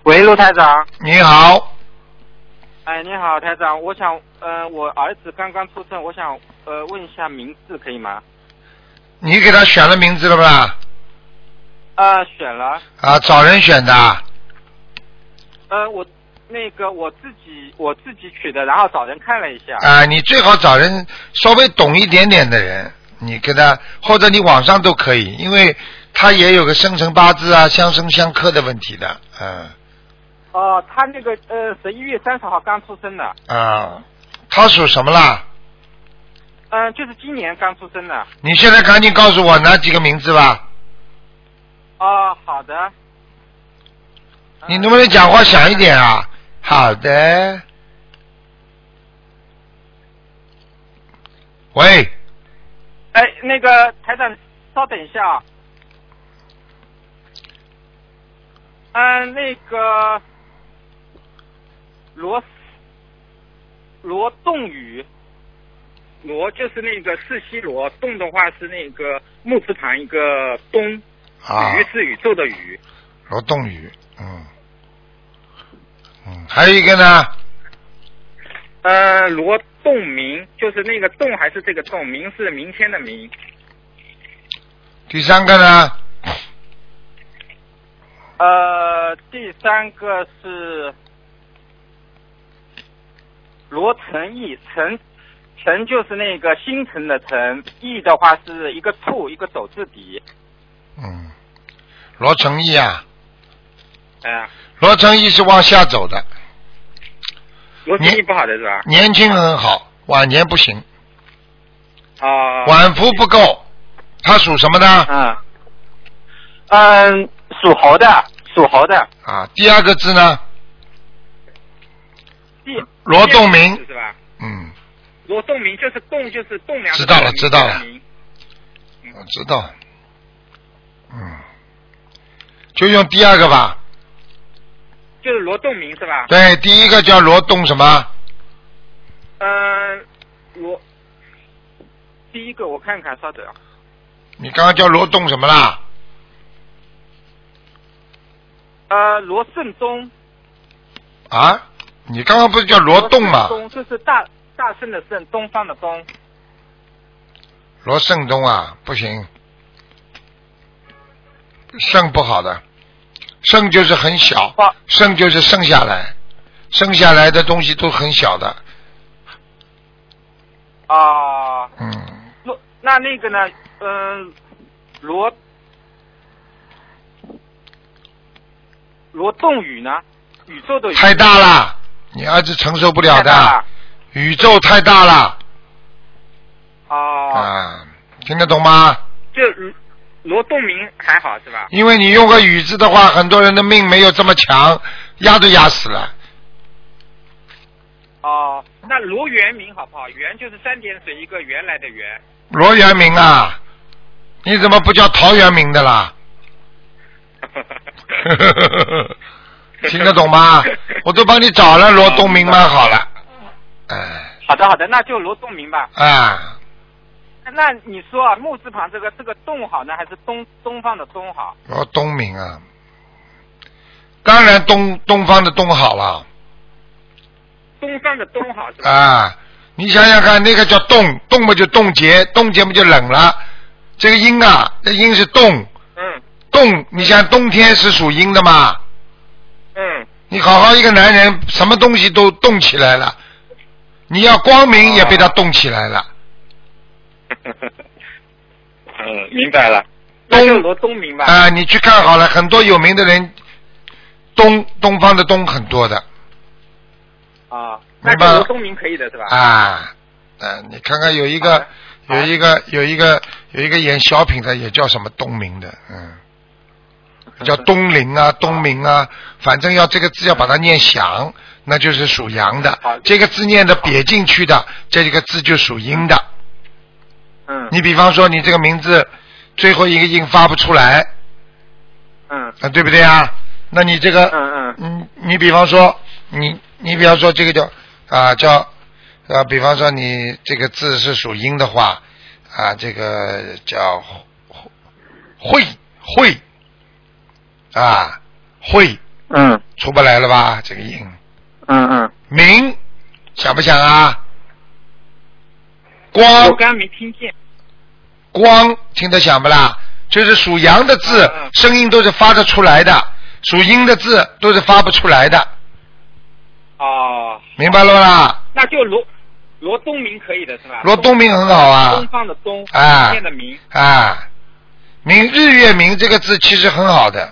喂，陆台长。 你好。 哎，你好，台长，我想，我儿子刚刚出生，我想，问一下名字可以吗？ 你给他选了名字了吧？ 选了。 啊，找人选的。 我自己取的，然后找人看了一下。 啊，你最好找人稍微懂一点点的人，你给他，或者你网上都可以，因为他也有个生辰八字啊、相生相克的问题的， 他那个11月30号刚出生的。 啊，他属什么啦？ 就是今年刚出生的。 你现在赶紧告诉我哪几个名字吧。 好的。 你能不能讲话响一点啊？好的。喂。 哎，那个台长，稍等一下啊。那个罗栋宇，罗就是那个世西罗，栋的话是那个木字旁一个东，宇是宇宙的宇。 罗栋宇，还有一个呢？ 罗栋明，就是那个栋还是这个栋，明是明天的明。 第三个呢？ 第三个是罗成义，成就是那个星辰的辰，义的话是一个兔一个走字底。 罗成义啊。 罗成义是往下走的。 罗成义不好的是吧？ 年轻很好，晚年不行。晚福不够。他属什么的？ 属猴的。 第二个字呢？罗栋明是吧？罗栋明就是栋就是栋梁。 知道了。我知道。就用第二个吧。 就是罗栋明是吧？ 对，第一个叫罗栋什么？ 第一个我看看，稍等。 你刚刚叫罗栋什么啦？ 罗胜忠。 你刚刚不是叫罗栋吗？ 这是大圣的圣，东方的东。 罗胜东不行，肾不好的，肾就是很小，肾就是剩下来的东西都很小的。 那个呢？罗栋宇呢？宇宙的宇太大了，你儿子承受不了的。宇宙太大了。听得懂吗？ 就罗栋明还好是吧？ 因为你用个宇字的话，很多人的命没有这么强，压都压死了。 那罗元明好不好？元就是3点水一个原来的元。 罗元明你怎么不叫陶渊明的啦？听得懂吗？我都帮你找了罗栋明蛮好了。 好的，那就罗栋明吧。那你说木字旁这个栋好呢，还是东方的东好？ 罗东明当然东方的东好了。 东方的东好是吧？ 你想想看，那个叫冻嘛就冻结嘛就冷了。这个阴这阴是冻。冻，你想冬天是属阴的嘛？你好好一个男人，什么东西都冻起来了，你要光明也被他冻起来了。 明白了。那就罗东明吧。 你去看好了，很多有名的人，东方的东很多的。 那就罗东明可以的是吧？ 你看看有一个演小品的也叫什么东明的，叫东林东明反正要这个字要把它念响，那就是属阳的。这个字念的瘪进去的，这个字就属阴的。你比方说你这个名字最后一个音发不出来，对不对啊？那你这个，你比方说你比方说这个叫比方说你这个字是属阴的话这个叫会会出不来了吧？这个音。明，想不想啊？光。 我刚没听见。 光听得响不啦？就是属阳的字，声音都是发得出来的；属阴的字都是发不出来的。 哦。 明白了吧？ 那就罗东明可以的是吧？ 罗东明很好啊。 东方的东， 明天的明。 明日月明这个字其实很好的。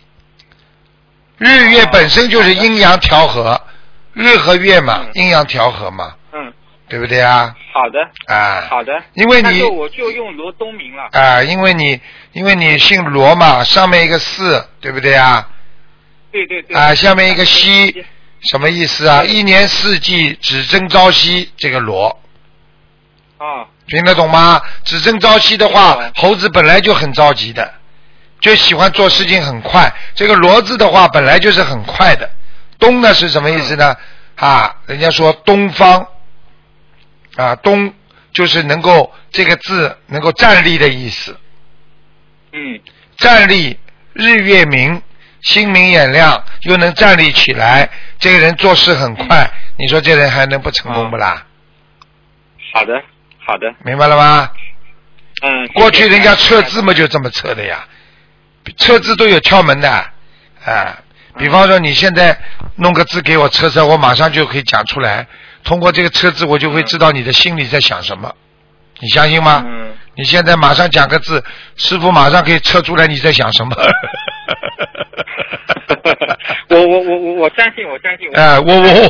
日月本身就是阴阳调和，日和月嘛，阴阳调和嘛。对不对啊？ 好的。好的。 因为你那就我就用罗东明了。 因为你姓罗嘛，上面一个四，对不对啊？ 对。 下面一个西，什么意思啊？一年四季只争朝夕，这个罗。听得懂吗？只争朝夕的话，猴子本来就很着急的，就喜欢做事情很快。这个罗字的话，本来就是很快的。东呢是什么意思呢？人家说东方。东就是能够这个字能够站立的意思。站立，日月明，心明眼亮，又能站立起来，这个人做事很快，你说这人还能不成功不啦？ 好的。 明白了吗？过去人家测字嘛就这么测的呀，测字都有窍门的。比方说你现在弄个字给我测测，我马上就可以讲出来。通过这个测字，我就会知道你的心里在想什么，你相信吗？你现在马上讲个字，师傅马上可以测出来你在想什么。 我相信。